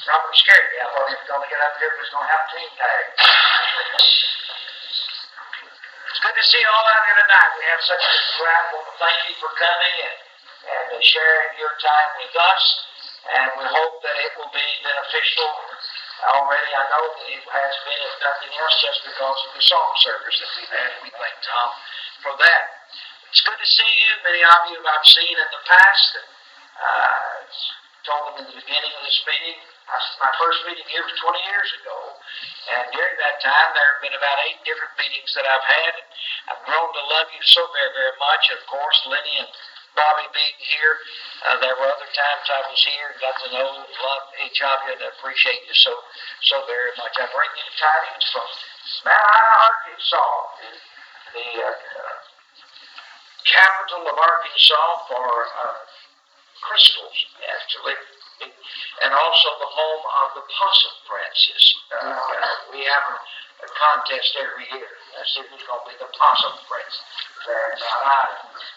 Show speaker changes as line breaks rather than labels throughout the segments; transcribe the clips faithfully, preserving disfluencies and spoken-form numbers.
probably scared me. I thought he was going to get up here, he was going to have a team tag. It's good to see you all out here tonight. We have such a good crowd. I want to thank you for coming and, and uh, sharing your time with us. And we hope that it will be beneficial. Already, I know that it has been, if nothing else, just because of the song service that we've had. We thank Tom for that. It's good to see you. Many of you I've seen in the past. And, uh, told them in the beginning of this meeting, I, my first meeting here was twenty years ago. And during that time, there have been about eight different meetings that I've had. And I've grown to love you so very, very much. And of course, Lenny and Bobby being here, uh, there were other times I was here and got to know and love each of you and appreciate you so, so very much. I bring you tidings from Mount Ida, Arkansas, the uh, uh, capital of Arkansas for uh, crystals, actually, and also the home of the Possum Princes. Uh, we have a, a contest every year. I see who's going to be the Possum Prince there in Mount Ida.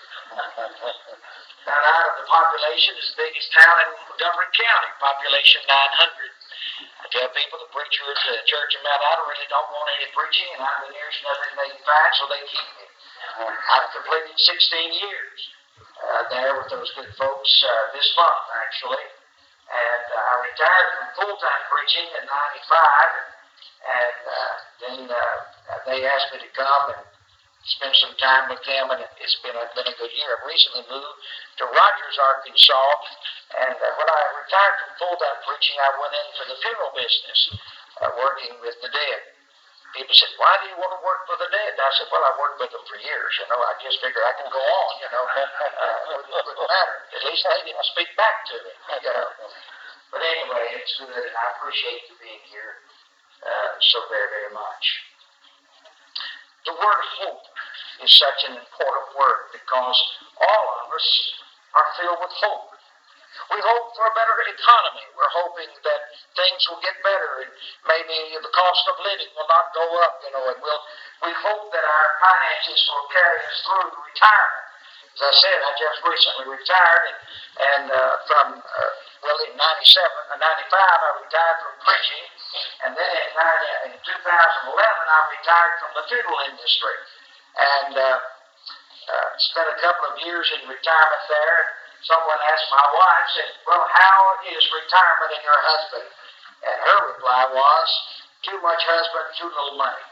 Mount Ida, the population is the biggest town in Montgomery County, population nine hundred. I tell people the preacher at the church in Mount Ida really don't want any preaching, and I've been here since nineteen eighty-five, so they keep me. I've completed sixteen years uh, there with those good folks uh, this month, actually. And uh, I retired from full-time preaching in ninety-five, and, and uh, then uh, they asked me to come and spend some time with them, and it's been a, been a good year. I've recently moved to Rogers, Arkansas, and uh, when I retired from full-time preaching, I went into the funeral business, uh, working with the dead. People said, why do you want to work for the dead? And I said, well, I've worked with them for years, you know. I just figured I can go on, you know. Uh, it wouldn't matter. At least they didn't speak back to me, you know. But anyway, it's good, and I appreciate you being here uh, so very, very much. The word hope is such an important word because all of us are filled with hope. We hope for a better economy. We're hoping that things will get better and maybe the cost of living will not go up, you know, and we'll, we hope that our finances will carry us through retirement. As I said, I just recently retired, and, and uh, from, uh, well, in ninety-seven, uh, ninety-five, I retired from preaching, and then in, in two thousand eleven, I retired from the funeral industry, and uh, uh, spent a couple of years in retirement there. And someone asked my wife, said, well, how is retirement in your husband? And her reply was, too much husband, too little money.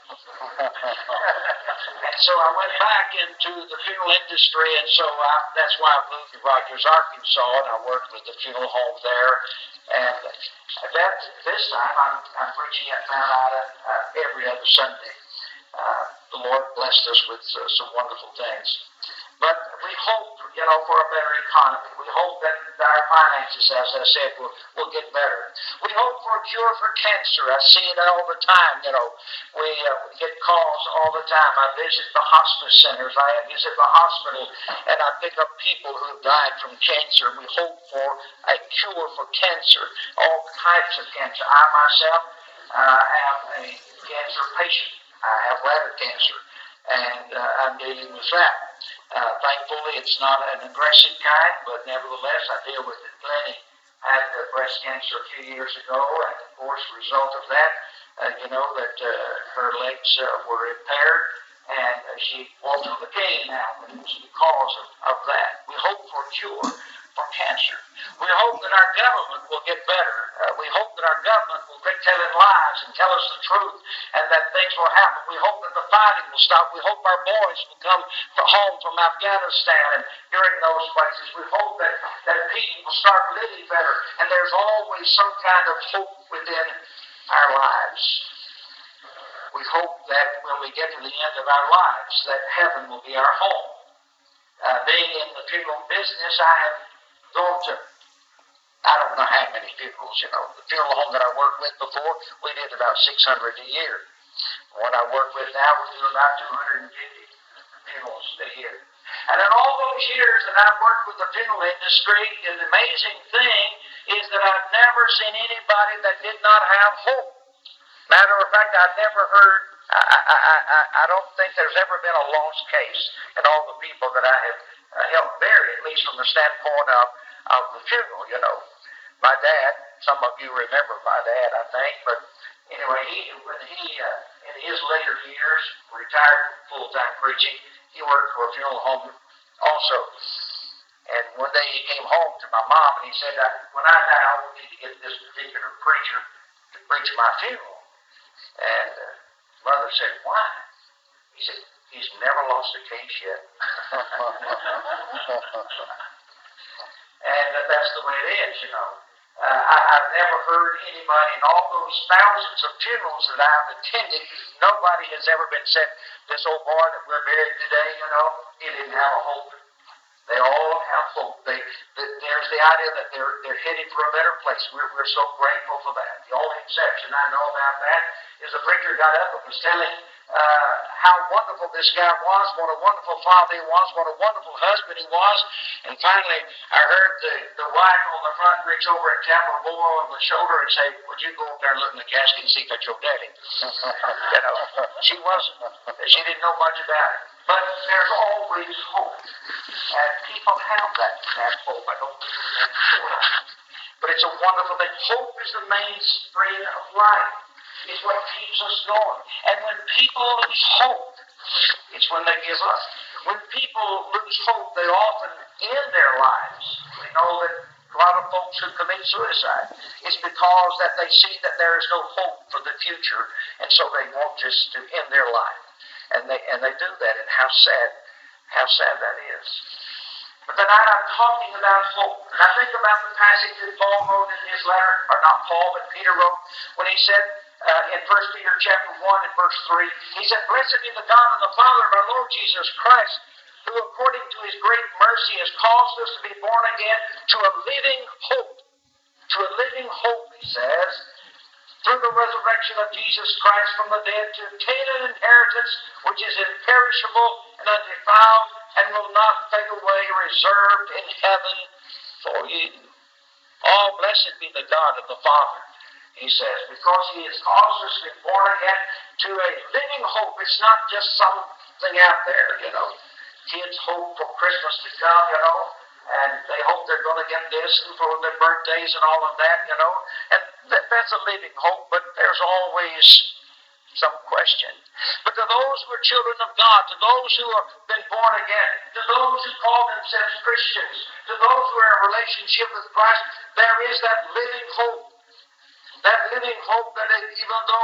And so I went back into the funeral industry, and so I, that's why I moved to Rogers, Arkansas, and I worked with the funeral home there. And that, this time, I'm, I'm preaching at Mount Ida uh, every other Sunday. Uh, the Lord blessed us with uh, some wonderful things. But we hope, you know, for a better economy. We hope that our finances, as I said, will, will get better. We hope for a cure for cancer. I see it all the time, you know. We, uh, we get calls all the time. I visit the hospice centers. I visit the hospital, and I pick up people who have died from cancer. We hope for a cure for cancer, all types of cancer. I myself uh, am a cancer patient. I have bladder cancer, and uh, I'm dealing with that. Uh, thankfully, it's not an aggressive kind, but nevertheless, I deal with it plenty. I had uh, breast cancer a few years ago, and of course, the result of that, uh, you know, that uh, her legs uh, were impaired, and uh, she walks with a cane now, and it's because of, of that. We hope for a cure for cancer. We hope that our government will get better. Uh, we hope that our government will quit telling lies and tell us the truth, and that things will happen. We hope that the fighting will stop. We hope our boys will come from home from Afghanistan and during those places. We hope that, that people will start living better, and there's always some kind of hope within our lives. We hope that when we get to the end of our lives, that heaven will be our home. Uh, being in the funeral business, I have gone to, I don't know how many funerals, you know. The funeral home that I worked with before, we did about six hundred a year. What I work with now, we do about two hundred fifty funerals a year. And in all those years that I've worked with the funeral industry, the amazing thing is that I've never seen anybody that did not have hope. Matter of fact, I've never heard, I, I, I, I don't think there's ever been a lost case in all the people that I have uh, helped bury, at least from the standpoint of, of the funeral, you know. my dad, some of you remember my dad, I think, but anyway, he when he uh, in his later years retired from full-time preaching, he worked for a funeral home also. And one day he came home to my mom and he said, when I die, I want you to get this particular preacher to preach my funeral. And uh, mother said, why? He said, he's never lost a case yet. And uh, that's the way it is, you know. Uh, I, I've never heard anybody in all those thousands of funerals that I've attended, nobody has ever been said, this old boy that we're buried today, you know, he didn't have a hope. They all have hope. They, the, there's the idea that they're they're heading for a better place. We're, we're so grateful for that. The only exception I know about that is the preacher got up and was telling uh, how wonderful this guy was, what a wonderful father he was, what a wonderful husband he was. And finally, I heard the, the wife on the front reach over and tap her boy on the shoulder and say, would you go up there and look in the casket and see if that's your daddy? You know, she wasn't, she didn't know much about it. But there's always hope. And people have that, that hope. I don't mean to make sure. But it's a wonderful thing. Hope is the mainspring of life. It's what keeps us going. And when people lose hope, it's when they give up. When people lose hope, they often end their lives. We know that a lot of folks who commit suicide, it's because that they see that there is no hope for the future, and so they want just to end their life. And they and they do that, and how sad, how sad that is. But tonight I'm talking about hope. And I think about the passage that Paul wrote in his letter, or not Paul, but Peter wrote, when he said uh, in First Peter chapter one and verse three, he said, blessed be the God and the Father of our Lord Jesus Christ, who according to his great mercy has caused us to be born again to a living hope. To a living hope, he says, through the resurrection of Jesus Christ from the dead, to obtain an inheritance which is imperishable and undefiled and will not fade away, reserved in heaven for you. Oh, blessed be the God of the Father, he says, because he has caused us to be born again to a living hope. It's not just something out there, you know. Kids hope for Christmas to come, you know, and they hope they're going to get this for their birthdays and all of that, you know. And that, that's a living hope, but there's always some question. But to those who are children of God, to those who have been born again, to those who call themselves Christians, to those who are in a relationship with Christ, there is that living hope. That living hope that even though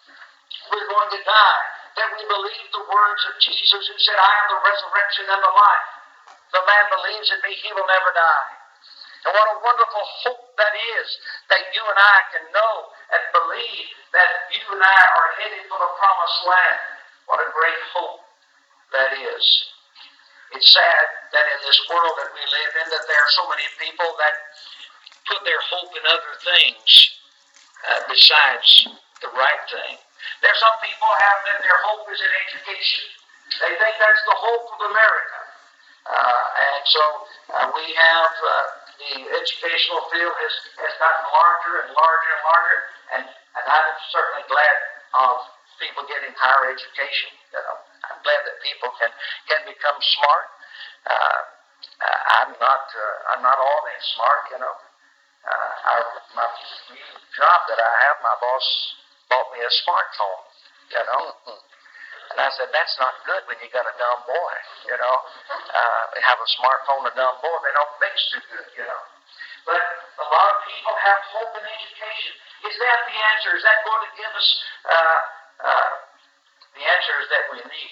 we're going to die, that we believe the words of Jesus who said, I am the resurrection and the life. The man believes in me, he will never die. And what a wonderful hope that is, that you and I can know and believe that you and I are headed for the promised land. What a great hope that is. It's sad that in this world that we live in, that there are so many people that put their hope in other things uh, besides the right thing. There are some people have that their hope is in education. They think that's the hope of America. Uh, and so uh, we have uh, the educational field has, has gotten larger and larger and larger, and, and I'm certainly glad of people getting higher education. You know, I'm glad that people can, can become smart. Uh, I'm not uh, I'm not all that smart, you know. Uh, I, my new job that I have, my boss bought me a smartphone, you know. And I said, that's not good when you got a dumb boy, you know. Uh, have a smartphone, a dumb boy, they don't mix too good, you know. But a lot of people have hope in education. Is that the answer? Is that going to give us uh, uh, the answers that we need?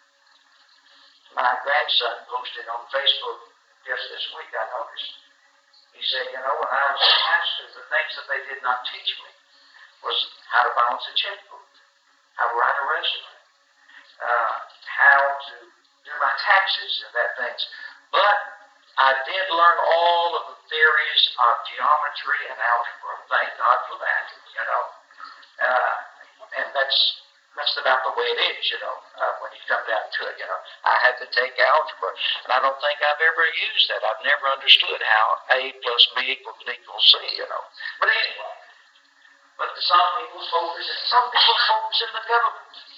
My grandson posted on Facebook just this week, I noticed. He said, you know, when I was a pastor, the things that they did not teach me was how to balance a checkbook, how to write a resume, uh, how to do my taxes and that things. But I did learn all of the theories of geometry and algebra. Thank God for that, you know. Uh, and that's that's about the way it is, you know, uh, when you come down to it, you know. I had to take algebra, and I don't think I've ever used that. I've never understood how A plus B equals equals C, you know. But anyway, but some people's focus, some people's focus in the government.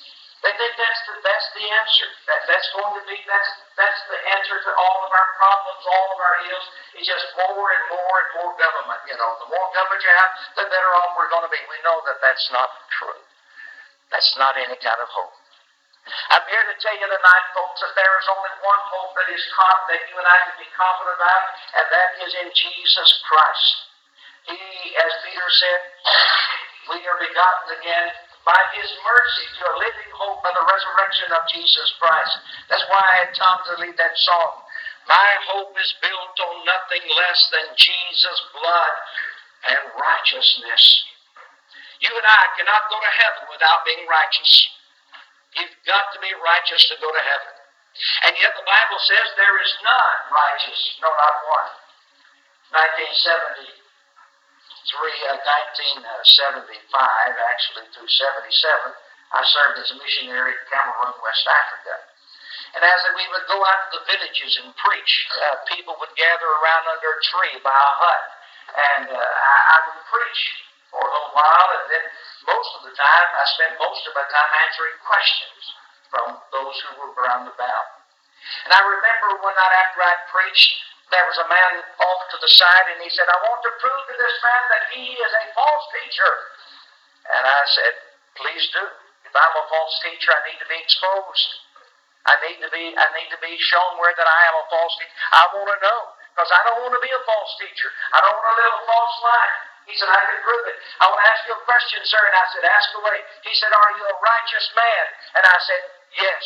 They think that's the, that's the answer. That, that's going to be, that's, that's the answer to all of our problems, all of our ills. It's just more and more and more government. You know, the more government you have, the better off we're going to be. We know that that's not true. That's not any kind of hope. I'm here to tell you tonight, folks, that there is only one hope that is con- that you and I can be confident about, and that is in Jesus Christ. He, as Peter said, we are begotten again by His mercy to a living hope by the resurrection of Jesus Christ. That's why I had Tom to lead that song. My hope is built on nothing less than Jesus' blood and righteousness. You and I cannot go to heaven without being righteous. You've got to be righteous to go to heaven. And yet the Bible says there is none righteous, no, not one. nineteen seventy-three, uh, nineteen seventy-five, actually through seventy-seven, I served as a missionary in Cameroon, West Africa. And as we would go out to the villages and preach, uh, people would gather around under a tree by a hut. And uh, I, I would preach for a little while, and then most of the time, I spent most of my time answering questions from those who were around about. And I remember one night after I preached, there was a man off to the side, and he said, I want to prove to this man that he is a false teacher. And I said, please do. If I'm a false teacher, I need to be exposed. I need to be, I need to be shown where that I am a false teacher. I want to know, because I don't want to be a false teacher. I don't want to live a false life. He said, I can prove it. I want to ask you a question, sir. And I said, ask away. He said, are you a righteous man? And I said, yes.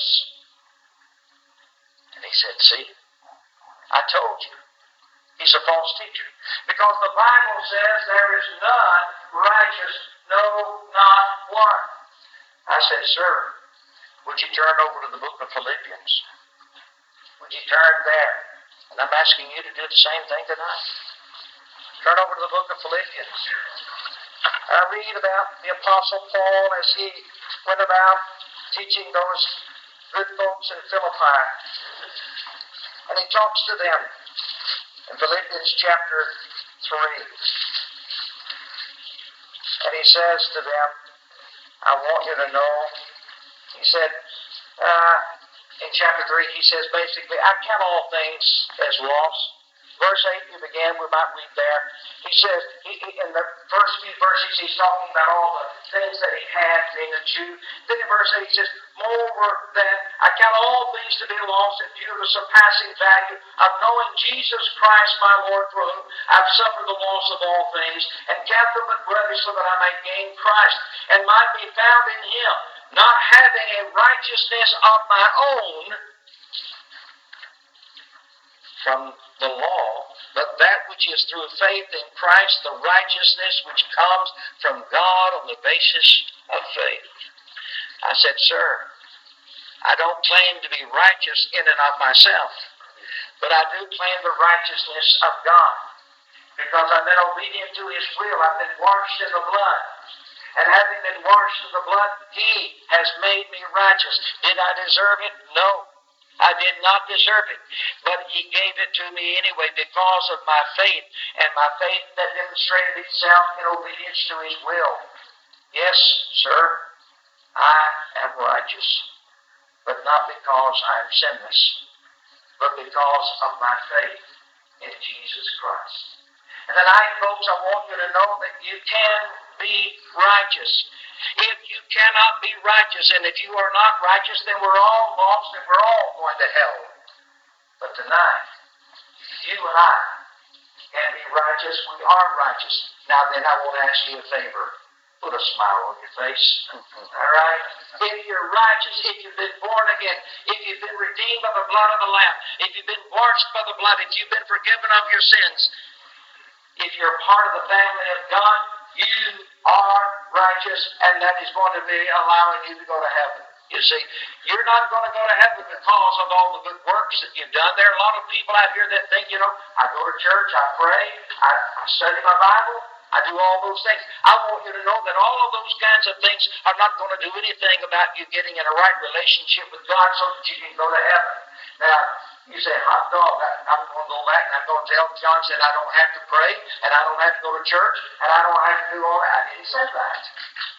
And he said, see, I told you. He's a false teacher. Because the Bible says there is none righteous, no, not one. I said, sir, would you turn over to the book of Philippians? Would you turn there? And I'm asking you to do the same thing tonight. Turn over to the book of Philippians. I read about the Apostle Paul as he went about teaching those good folks in Philippi. And he talks to them in Philippians chapter three. And he says to them, I want you to know, he said, uh, in chapter three, he says basically, I count all things as loss. Verse eight, you began, we might read there. He says, he, he, in the first few verses, he's talking about all the things that he had being a Jew. Then in verse eight, he says, moreover than I count all things to be lost in view of the surpassing value of knowing Jesus Christ, my Lord, for whom I've suffered the loss of all things, and count them but brothers so that I may gain Christ, and might be found in Him, not having a righteousness of my own from the law, but that which is through faith in Christ, the righteousness which comes from God on the basis of faith. I said, sir, I don't claim to be righteous in and of myself, but I do claim the righteousness of God, because I've been obedient to His will. I've been washed in the blood. And having been washed in the blood, He has made me righteous. Did I deserve it? No. I did not deserve it, but He gave it to me anyway because of my faith, and my faith that demonstrated itself in obedience to His will. Yes, sir, I am righteous, but not because I am sinless, but because of my faith in Jesus Christ. And tonight, folks, I want you to know that you can be righteous. If you cannot be righteous, and if you are not righteous, then we're all lost and we're all going to hell. But tonight, you and I can be righteous. We are righteous. Now then, I want to ask you a favor. Put a smile on your face. All right? If you're righteous, if you've been born again, if you've been redeemed by the blood of the Lamb, if you've been washed by the blood, if you've been forgiven of your sins, if you're part of the family of God, you are righteous, and that is going to be allowing you to go to heaven. You see, you're not going to go to heaven because of all the good works that you've done. There are a lot of people out here that think, you know, I go to church, I pray, I, I study my Bible, I do all those things. I want you to know that all of those kinds of things are not going to do anything about you getting in a right relationship with God so that you can go to heaven. Now, you say, hot dog, I, I'm going to go back and I'm going to tell John said I don't have to pray, and I don't have to go to church, and I don't have to do all that. I didn't say that.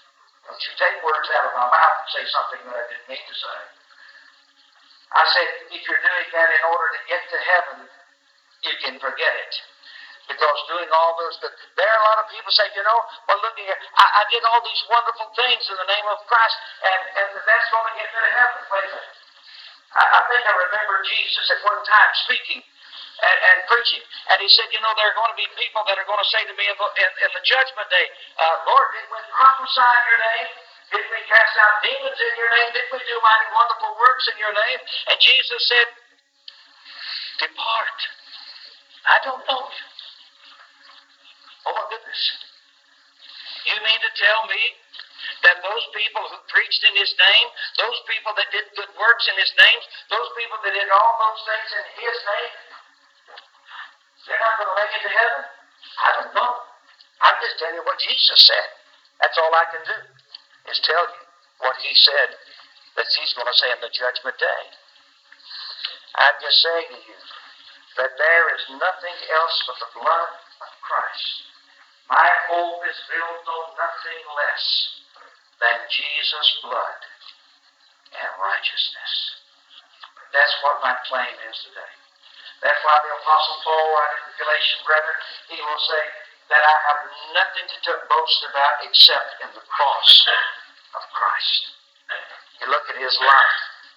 Don't you take words out of my mouth and say something that I didn't mean to say. I said, if you're doing that in order to get to heaven, you can forget it. Because doing all those, there are a lot of people say, you know, well, look here, I, I did all these wonderful things in the name of Christ, and, and that's going to get me to heaven. Wait a minute. I, I think I remember Jesus at one time speaking and, and preaching, and he said, you know, there are going to be people that are going to say to me in, in, in the judgment day, uh, Lord, did we prophesy in your name? Did we cast out demons in your name? Did we do mighty wonderful works in your name? And Jesus said, depart. I don't know you. Oh my goodness. You mean to tell me that those people who preached in his name, those people that did good works in his name, those people that did all those things in his name, they're not going to make it to heaven? I don't know. I'm just telling you what Jesus said. That's all I can do, is tell you what he said that he's going to say in the judgment day. I'm just saying to you that there is nothing else but the blood of Christ. My hope is built on nothing less than Jesus' blood and righteousness. That's what my claim is today. That's why the Apostle Paul, writing to the Galatian brethren, he will say that I have nothing to boast about except in the cross of Christ. You look at his life.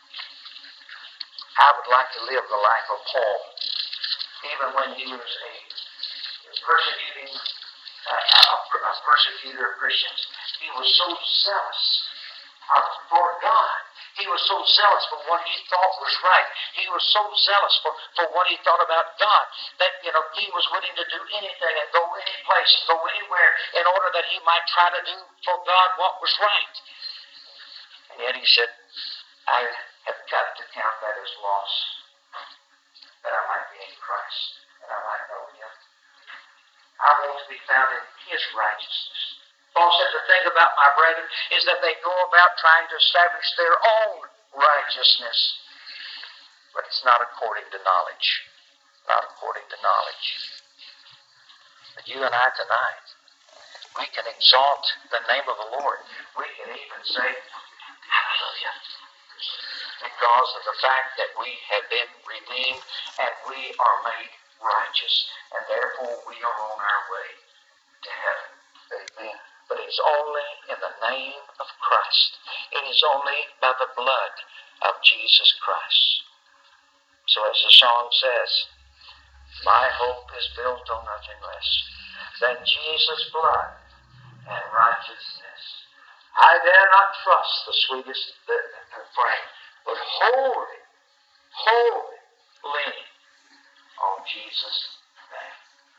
I would like to live the life of Paul, even when he was a persecuting Uh, a, a persecutor of Christians. He was so zealous uh, for God. He was so zealous for what he thought was right. He was so zealous for, for what he thought about God that, you know, he was willing to do anything and go any place and go anywhere in order that he might try to do for God what was right. And yet he said, I have got to count that as loss, that I might be in Christ, that I might know him. I want to be found in his righteousness. Paul said the thing about my brethren is that they go about trying to establish their own righteousness. But it's not according to knowledge. Not according to knowledge. But you and I tonight, we can exalt the name of the Lord. We can even say, hallelujah. Because of the fact that we have been redeemed and we are made righteous, and therefore we are on our way to heaven. Amen. But it's only in the name of Christ. It is only by the blood of Jesus Christ. So as the song says, my hope is built on nothing less than Jesus' blood and righteousness. I dare not trust the sweetest frame, but wholly, wholly leaning on Jesus' name.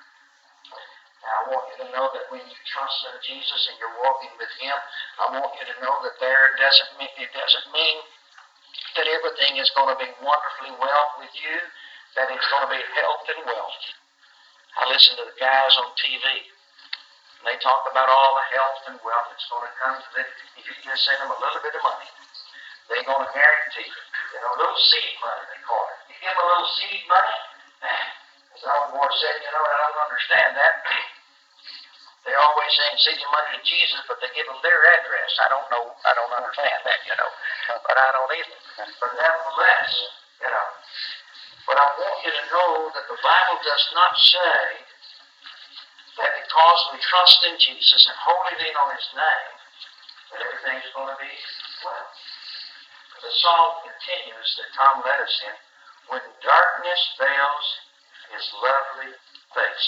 Now, I want you to know that when you trust in Jesus and you're walking with him, I want you to know that there doesn't mean, it doesn't mean that everything is going to be wonderfully well with you, that it's going to be health and wealth. I listen to the guys on T V, and they talk about all the health and wealth that's going to come to them if you just send them a little bit of money. They're going to guarantee you. You know, a little seed money, they call it. You give them a little seed money, as the old boy said, you know, I don't understand that. They always saying send your money to Jesus, but they give them their address. I don't know, I don't understand that, you know. But I don't either. But nevertheless, you know. But I want you to know that the Bible does not say that because we trust in Jesus and wholly lean on his name, that everything's going to be well. The song continues that Tom led us in, when darkness veils his lovely face.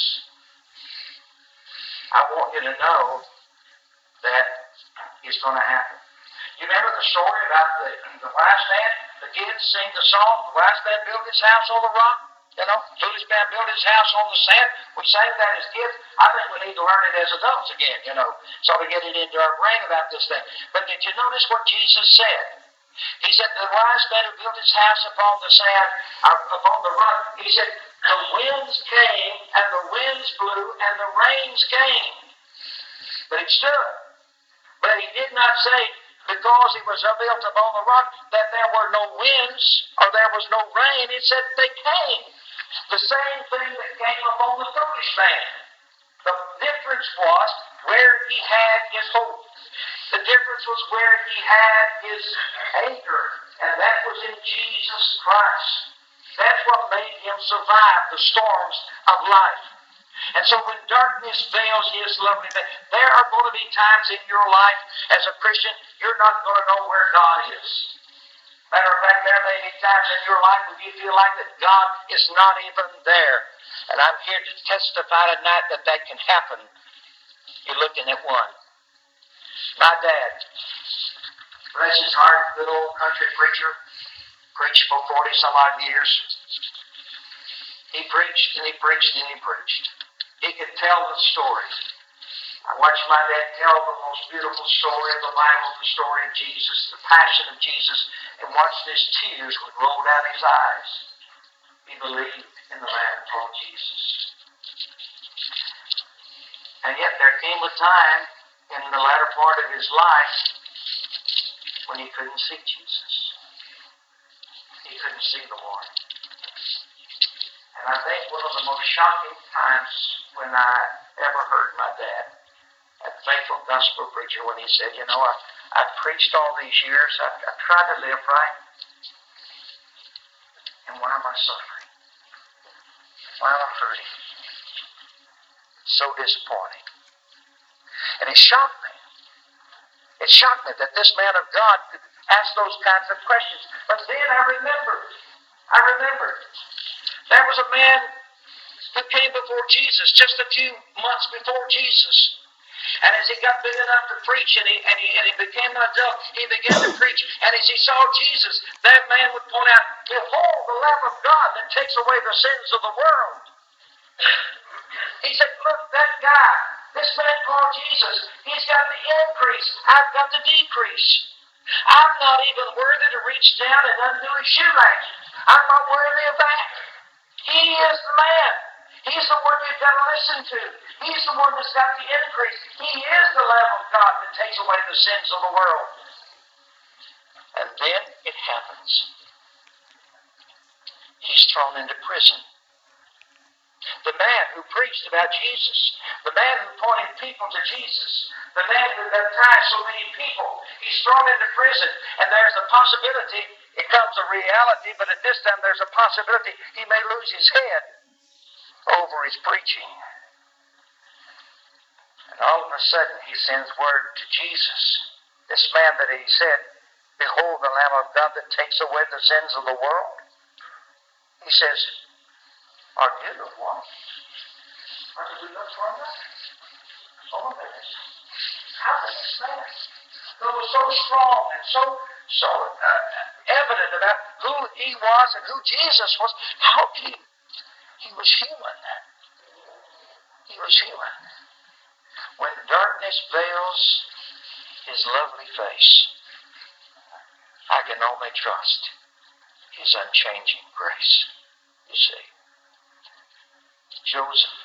I want you to know that it's going to happen. You remember the story about the, the wise man? The kids sing the song, the wise man built his house on the rock. You know, foolish man built his house on the sand. We sang that as kids. I think we need to learn it as adults again, you know, so we get it into our brain about this thing. But did you notice what Jesus said? He said, the wise man who built his house upon the sand, uh, upon the rock, he said, the winds came, and the winds blew, and the rains came. But it stood. But he did not say, because it was built upon the rock, that there were no winds, or there was no rain. It said they came. The same thing that came upon the foolish man. The difference was where he had his hope. The difference was where he had his anchor, and that was in Jesus Christ. That's what made him survive the storms of life. And so when darkness veils his lovely face, there are going to be times in your life as a Christian, you're not going to know where God is. Matter of fact, there may be times in your life when you feel like that God is not even there. And I'm here to testify tonight that that can happen. You're looking at one. My dad, bless his heart, good old country preacher, preached for forty some odd years. He preached and he preached and he preached. He could tell the stories. I watched my dad tell the most beautiful story of the Bible, the story of Jesus, the passion of Jesus, and watched his tears would roll down his eyes. He believed in the man called Jesus. And yet there came a time in the latter part of his life when he couldn't see Jesus. He couldn't see the Lord. And I think one of the most shocking times when I ever heard my dad, that faithful gospel preacher, when he said, you know, I, I've preached all these years, I've, I've tried to live right, and why am I suffering? Why am I hurting? So disappointing. And it shocked me. It shocked me that this man of God could ask those kinds of questions. But then I remembered. I remembered. There was a man who came before Jesus just a few months before Jesus. And as he got big enough to preach and he, and he, and he became an adult, he began to preach. And as he saw Jesus, that man would point out, behold, the Lamb of God that takes away the sins of the world. He said, look, that guy, this man called Jesus, he's got the increase. I've got the decrease. I'm not even worthy to reach down and undo his shoelaces. I'm not worthy of that. He is the man. He's the one you've got to listen to. He's the one that's got the increase. He is the Lamb of God that takes away the sins of the world. And then it happens. He's thrown into prison. The man who preached about Jesus, the man who pointed people to Jesus, the man who baptized so many people, he's thrown into prison, and there's a possibility, it comes a reality, but at this time there's a possibility he may lose his head over his preaching. And all of a sudden he sends word to Jesus, this man that he said, behold the Lamb of God that takes away the sins of the world. He says, are you the one? Or do we look for another? Oh my goodness. How did this man, who was so strong and so so uh, evident about who he was and who Jesus was, how did he? He was human. He was human. When darkness veils his lovely face, I can only trust his unchanging grace. You see. Joseph,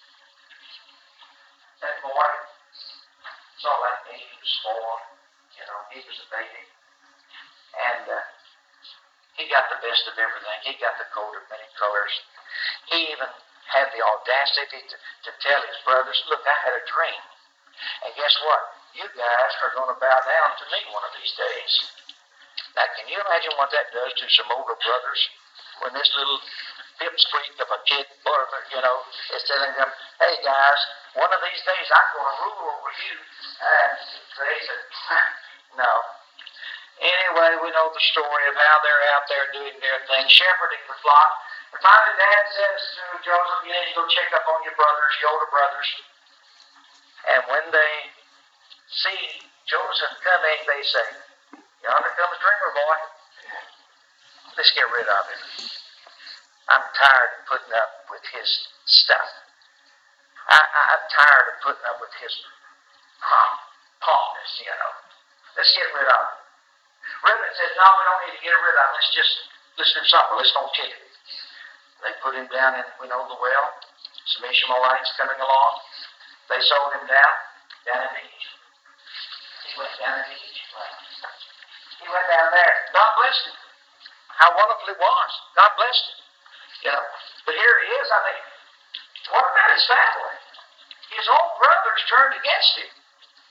that boy, it's all like me, he was four, you know, he was a baby. And uh, he got the best of everything. He got the coat of many colors. He even had the audacity to, to tell his brothers, look, I had a dream. And guess what? You guys are going to bow down to me one of these days. Now, can you imagine what that does to some older brothers when this little pipsqueak of a kid, brother, you know, is telling them, hey guys, one of these days I'm going to rule over you. And they said, no. Anyway, we know the story of how they're out there doing their thing, shepherding the flock. And finally, Dad says to Joseph, you need to go check up on your brothers, your older brothers. And when they see Joseph coming, they say, yonder comes Dreamer Boy. Let's get rid of him. I'm tired of putting up with his stuff. I, I, I'm tired of putting up with his pomp, pompness, you know. Let's get rid of him. Reuben says, no, we don't need to get rid of him. Let's just, let's do something. Let's don't kill him. They put him down in, we know, the well. Some Ishmaelites coming along. They sold him down, down in Egypt. He went down in Egypt. He went down there. God blessed him. How wonderful it was. God blessed him. You know, but here he is. I mean, what about his family? His own brothers turned against him.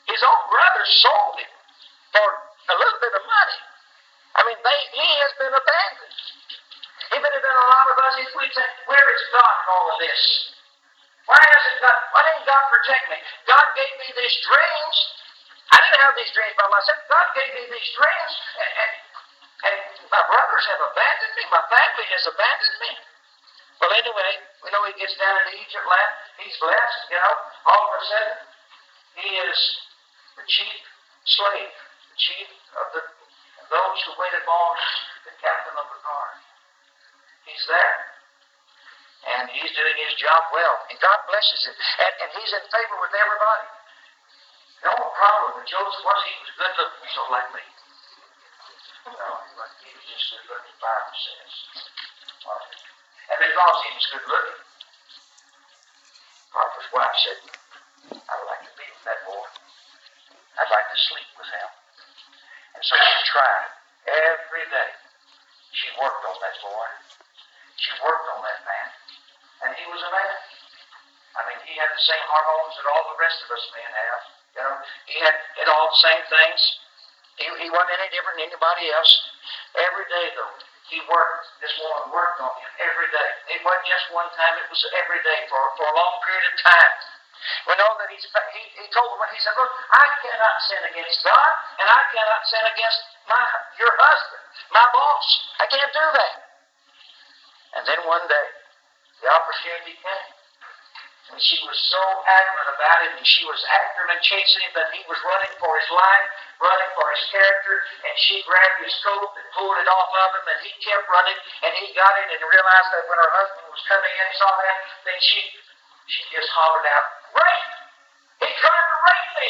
His own brothers sold him for a little bit of money. I mean, they, he has been abandoned. If it had been a lot of us, we'd say, where is God in all of this? Why hasn't God, why didn't God protect me? God gave me these dreams. I didn't have these dreams by myself. God gave me these dreams, and, and, and my brothers have abandoned me. My family has abandoned me. Well, anyway, we know he gets down into Egypt land. He's blessed, you know. All of a sudden, he is the chief slave, the chief of the those who waited on the captain of the guard. He's there. And he's doing his job well. And God blesses him. And, and he's in favor with everybody. The only problem with Joseph was he was good looking, so like me. No, he was just good looking, the Bible says. And because he was good looking, Potiphar's wife said, I'd like to be with that boy. I'd like to sleep with him. And so she tried every day. She worked on that boy. She worked on that man. And he was a man. I mean, he had the same hormones that all the rest of us men have. You know, he had, had all the same things. He, he wasn't any different than anybody else. Every day, though, he worked. This woman worked on him every day. It wasn't just one time. It was every day for, for a long period of time. We know that he's, he, he told the woman, he said, look, I cannot sin against God, and I cannot sin against my your husband, my boss. I can't do that. And then one day, the opportunity came. And she was so adamant about it, and she was after him and chasing him that he was running for his life, running for his character, and she grabbed his coat and pulled it off of him, and he kept running, and he got it and realized that when her husband was coming in and saw that, then she, she just hollered out, rape! He tried to rape me!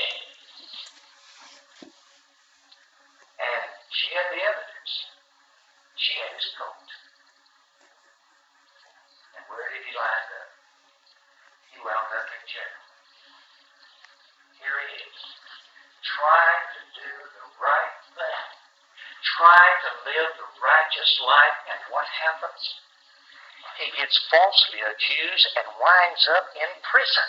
And she had the evidence. She had his coat. And where did he land up? He wound up in jail. Here he is, trying to do the right thing, trying to live the righteous life, and what happens? He gets falsely accused and winds up in prison.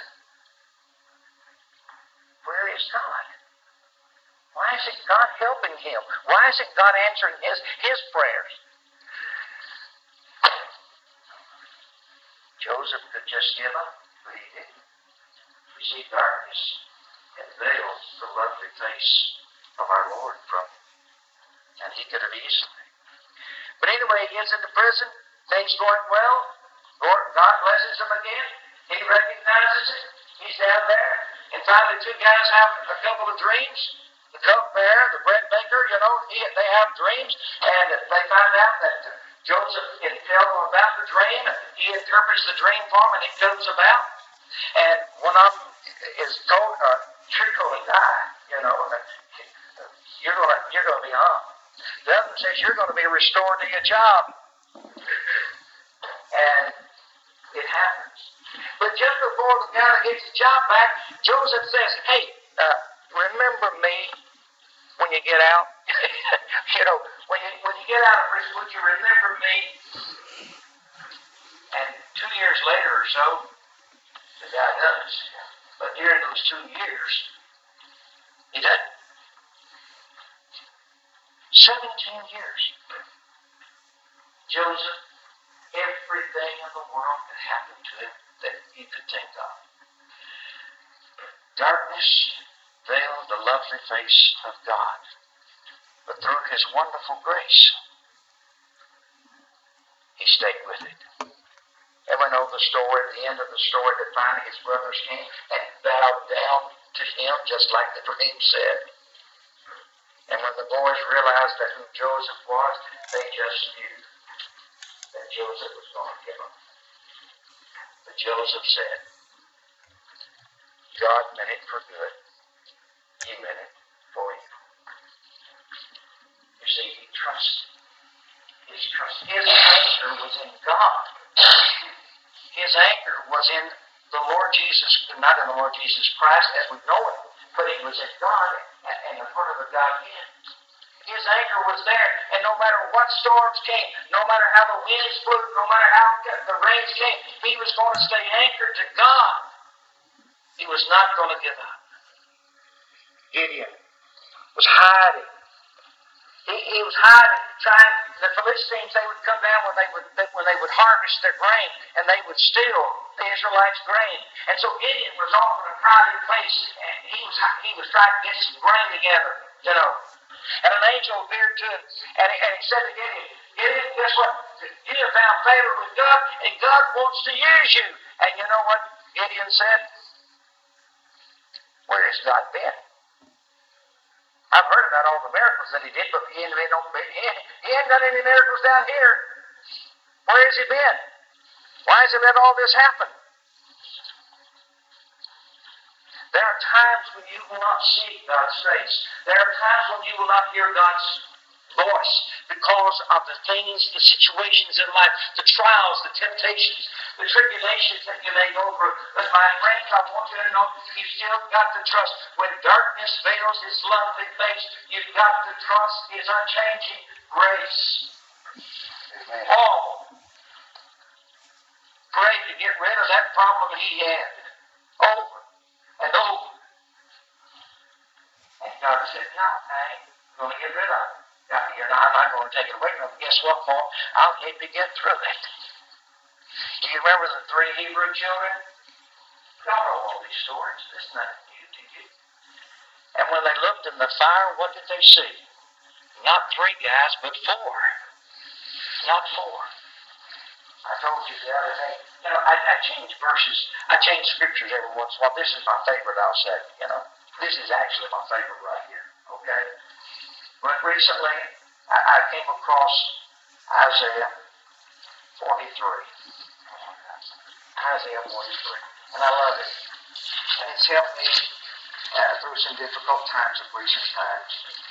Where is God? Why isn't God helping him? Why isn't God answering his, his prayers? Joseph could just give up, but he didn't. You see, darkness had veiled the lovely face of our Lord from him, and he could have easily. But anyway, he gets into prison, things going well. Lord, God blesses him again. He recognizes it. He's down there. And finally, two guys have a couple of dreams. The cupbearer, the bread baker, you know, he, they have dreams, and they find out that uh, Joseph can tell them about the dream. He interprets the dream for them, and it comes about. And one of them is told, uh, you're going to die, you know, you're going to, you're going to be hung. The other one says, you're going to be restored to your job. And it happens. But just before the guy gets his job back, Joseph says, hey, uh, remember me when you get out? you know, when you, when you get out of prison, would you remember me? And two years later or so, the guy does. But during those two years, he doesn't. Seventeen years. Joseph, everything in the world that happened to him that he could think of. Darkness veiled the lovely face of God, but through his wonderful grace, he stayed with it. Ever know the story, at the end of the story, that finally his brothers came and bowed down to him, just like the dream said? And when the boys realized that who Joseph was, they just knew that Joseph was going to give them. But Joseph said, God meant it for good. He meant it for you. You see, he trusted. His trust. His anchor was in God. His anchor was in the Lord Jesus, not in the Lord Jesus Christ as we know him, but he was in God and the heart of the Godhead. His anchor was there, and no matter what storms came, no matter how the winds blew, no matter how the rains came, he was going to stay anchored to God. He was not going to give up. Gideon was hiding. He, he was hiding, trying. The Philistines, they would come down when they would when they would harvest their grain, and they would steal the Israelites' grain. And so Gideon was off in a private place, and he was he was trying to get some grain together, you know. And an angel appeared to him, and he, and he said to Gideon, Gideon, guess what? You have found favor with God, and God wants to use you. And you know what Gideon said? Where has God been? I've heard about all the miracles that he did, but he ain't, he ain't done any miracles down here. Where has he been? Why has he let all this happen? There are times when you will not see God's face. There are times when you will not hear God's voice because of the things, the situations in life, the trials, the temptations, the tribulations that you may go through. But my friends, I want you to know you've still got to trust. When darkness veils his lovely face, you've got to trust his unchanging grace. Amen. Paul prayed to get rid of that problem he had over and over. And God said, no, I ain't going to get rid of it. You're not, I'm not going to take it away from him. Guess what, Paul? I'll help you get through it. Do you remember the three Hebrew children? Y'all know all these stories. It's nothing new to you. And when they looked in the fire, what did they see? Not three guys, but four. Not four. I told you the other day, you know, I, I change verses. I change scriptures every once in a while. This is my favorite, I'll say. You know, this is actually my favorite right here. Okay? But recently, I, I came across Isaiah forty-three. Isaiah forty-three. And I love it. And it's helped me uh, through some difficult times of recent times.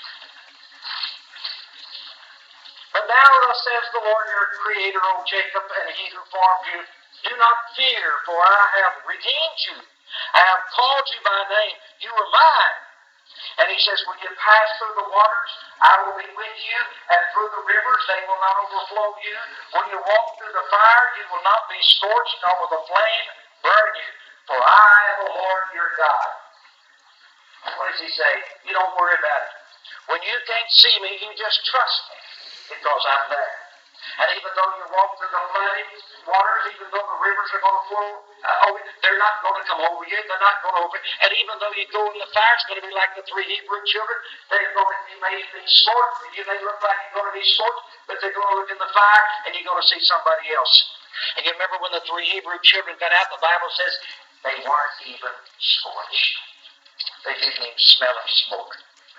But now thus says the Lord your Creator, O Jacob, and he who formed you, do not fear, for I have redeemed you. I have called you by name. You are mine. And he says, when you pass through the waters, I will be with you, and through the rivers, they will not overflow you. When you walk through the fire, you will not be scorched, nor will the flame burn you. For I am the Lord your God. What does he say? You don't worry about it. When you can't see me, you just trust me, because I'm there. And even though you walk through the flooded waters, even though the rivers are going to flow uh, over, they're not going to come over you. They're not going to over. And even though you go in the fire, it's going to be like the three Hebrew children. They're going to, you may be scorched. You may look like you're going to be scorched, but they're going to look in the fire, and you're going to see somebody else. And you remember when the three Hebrew children got out, the Bible says they weren't even scorched. They didn't even smell of smoke.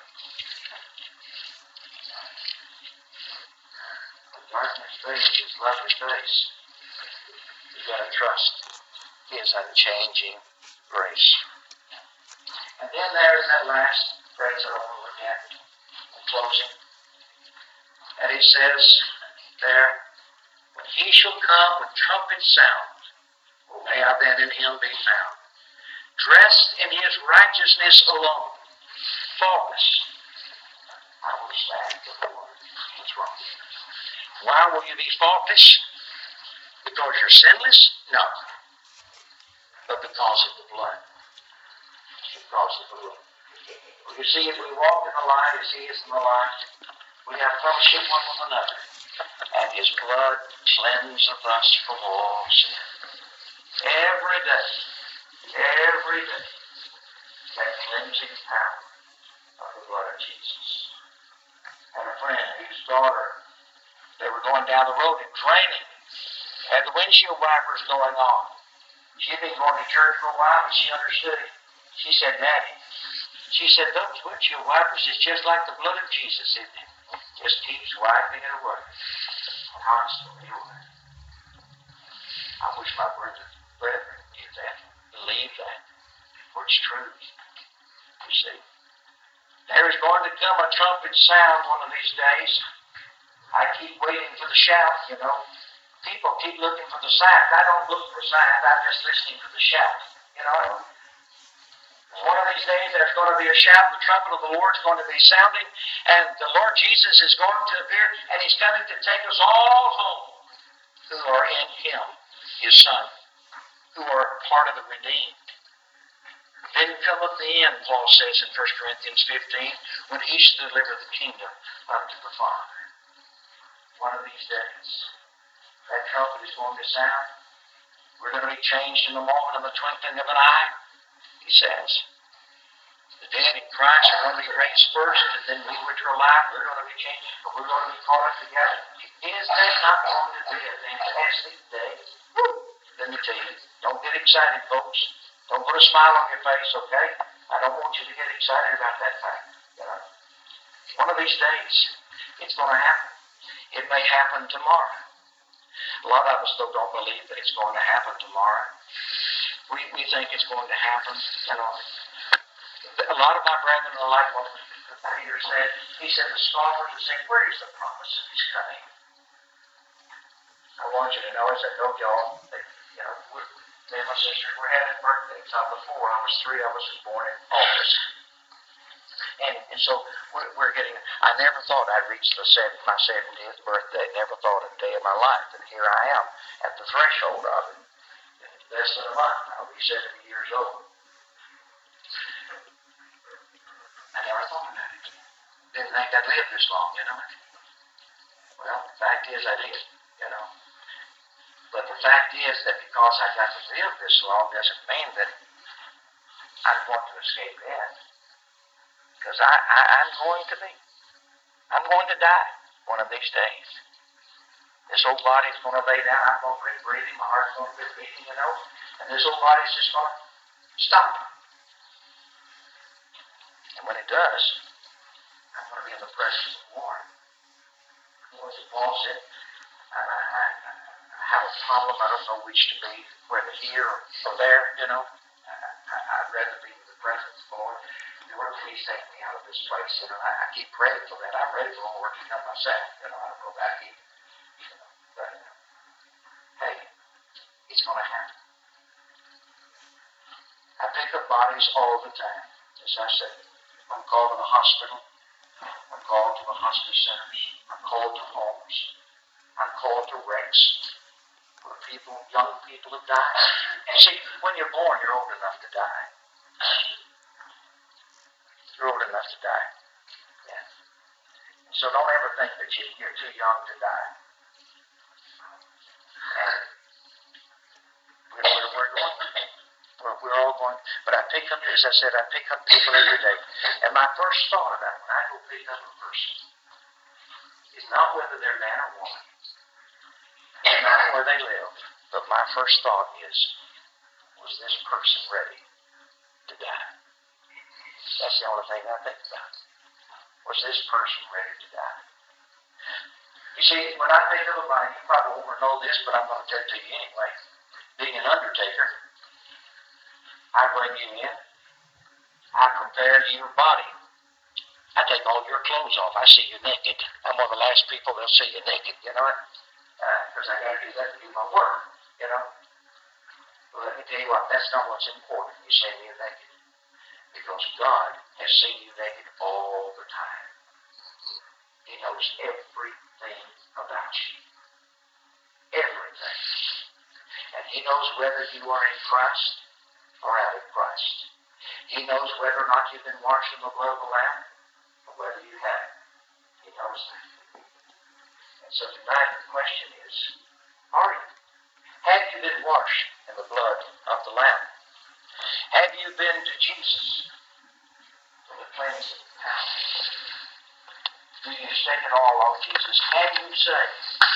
Darkness face, his lovely face. You've got to trust his unchanging grace. And then there's that last phrase I want to look at in closing. And he says there, when he shall come with trumpet sound, will may I then in him be found, dressed in his righteousness alone, faultless. I will stand before his throne. Why will you be faultless? Because you're sinless? No. But because of the blood. Because of the blood. Well, you see, if we walk in the light as he is in the light, we have fellowship one with another. And his blood cleanses us from all sin. Every day, every day, that cleansing power of the blood of Jesus. And a friend whose daughter, they were going down the road, it was raining. Had the windshield wipers going on. She'd been going to church for a while, and she understood it. She said, Daddy, she said, those windshield wipers is just like the blood of Jesus, isn't it? Just keeps wiping it away. Constantly away. I wish my brethren, brethren knew that, believed that, for it's true. You see, there is going to come a trumpet sound one of these days. I keep waiting for the shout, you know. People keep looking for the signs. I don't look for signs. I'm just listening for the shout, you know. One of these days there's going to be a shout. The trumpet of the Lord is going to be sounding. And the Lord Jesus is going to appear. And he's coming to take us all home who are in him, his Son, who are part of the redeemed. Then cometh the end, Paul says in First Corinthians fifteen, when he shall deliver the kingdom unto the Father. One of these days, that trumpet is going to sound. We're going to be changed in the moment of the twinkling of an eye, he says. The dead in Christ are going to be raised first, and then we which are alive, we're going to be changed, but we're going to be caught up together. Is that not going to be a fantastic day? Let me tell you, don't get excited, folks. Don't put a smile on your face, okay? I don't want you to get excited about that fact. You know? One of these days, it's going to happen. It may happen tomorrow. A lot of us, though, don't believe that it's going to happen tomorrow. We, we think it's going to happen, you know. A lot of my brethren are like what Peter said. He said, the scoffers would say, where is the promise of his coming? I want you to know, as I told y'all, that, you know, we're, me and my sisters were having birthdays. Of the four of us, three of us was born in August. And, and so we're, we're getting, I never thought I'd reach the seven, my seventieth birthday. Never thought a day of my life. And here I am at the threshold of it. In less than a month, I'll be seventy years old. I never thought about it. Didn't think I'd live this long, you know. Well, the fact is I did, you know. But the fact is that because I got to live this long doesn't mean that I want to escape death. Because I, I, I'm going to be. I'm going to die one of these days. This old body's going to lay down. I'm going to quit breathing. My heart's going to quit beating, you know. And this old body's just going to stop. And when it does, I'm going to be in the presence of the Lord. What Paul said, I, I, I have a problem. I don't know which to be, whether here or there, you know. I, I, I'd rather be in the presence of the Lord. Lord, please take me out of this place. You know, I, I keep praying for that. I'm ready for the Lord to come myself. You know, I don't go back in. You know, but, uh, hey, it's going to happen. I pick up bodies all the time. As I said, I'm called to the hospital. I'm called to the hospice centers. I'm called to homes. I'm called to wrecks where people, young people have died. You see, when you're born, you're old enough to die. You're old enough to die. Yeah. So don't ever think that you, you're too young to die. And we're, we're, we're going. We're, we're all going. But I pick up, as I said, I pick up people every day. And my first thought about when I go pick up a person is not whether they're man or woman. It's not where they live. But my first thought is, was this person ready to die? That's the only thing I think about. Was this person ready to die? You see, when I think of a body, you probably won't know this, but I'm going to tell it to you anyway. Being an undertaker, I bring you in. I prepare your body. I take all your clothes off. I see you naked. I'm one of the last people that'll see you naked, you know, because uh, I got to do that to do my work, you know. Well, let me tell you what, that's not what's important. You see me naked. Because God has seen you naked all the time. He knows everything about you. Everything. And He knows whether you are in Christ or out of Christ. He knows whether or not you've been washed in the blood of the Lamb or whether you haven't. He knows that. And so tonight the question is, are you? Have you been washed in the blood of the Lamb? Have you been to Jesus for the cleansing power? Do you stake it all on Jesus? Have you said,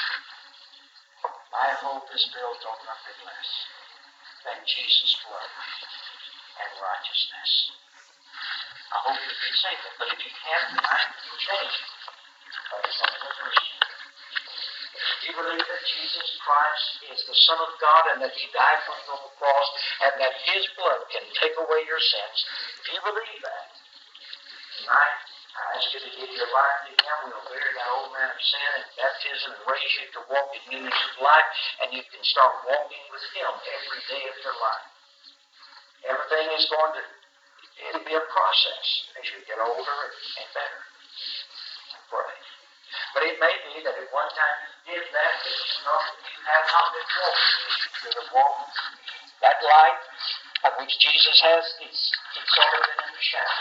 I hold this built on nothing less than Jesus' blood and righteousness? I hope you can say that, but if you can't, I can change it. But it's not a Christian. If you believe that Jesus Christ is the Son of God and that He died for you on the cross and that His blood can take away your sins, if you believe that, tonight I ask you to give your life to Him. We'll bury that old man of sin in baptism and raise you to walk in newness of life, and you can start walking with Him every day of your life. Everything is going to, it'll be a process as you get older and better. Pray. But it may be that at one time you did that, but you know that you have not been walking as you should have walked. That light of which Jesus has is It's always been in the shadow.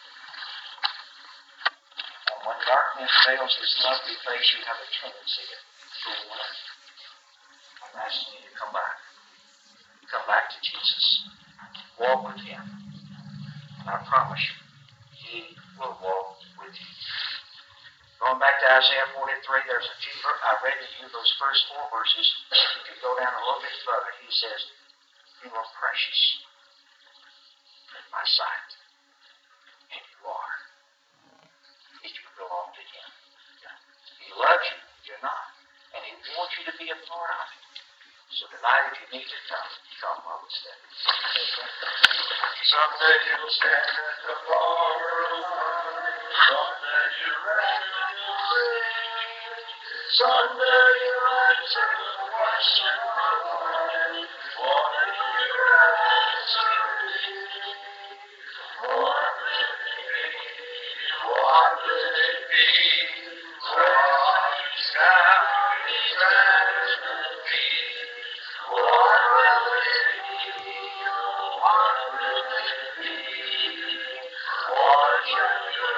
And when darkness veils his lovely face, you have a tendency to fool away. I'm asking you to come back. Come back to Jesus. Walk with him. And I promise you, he will walk with you. Going back to Isaiah forty-three, there's a few, I read to you those first four verses. If you go down a little bit further, he says, you are precious in my sight. And you are. If you belong to him. He loves you, you're not. And he wants you to be a part of it. So tonight, if you need to come, come while we stand.
Someday you'll stand at the bar of life. Someday you're ready to sing. Someday you'll answer the question of life. What will you answer me? What will it be? What will it be? Christ now is answered me. What will it be? What will it be? What shall you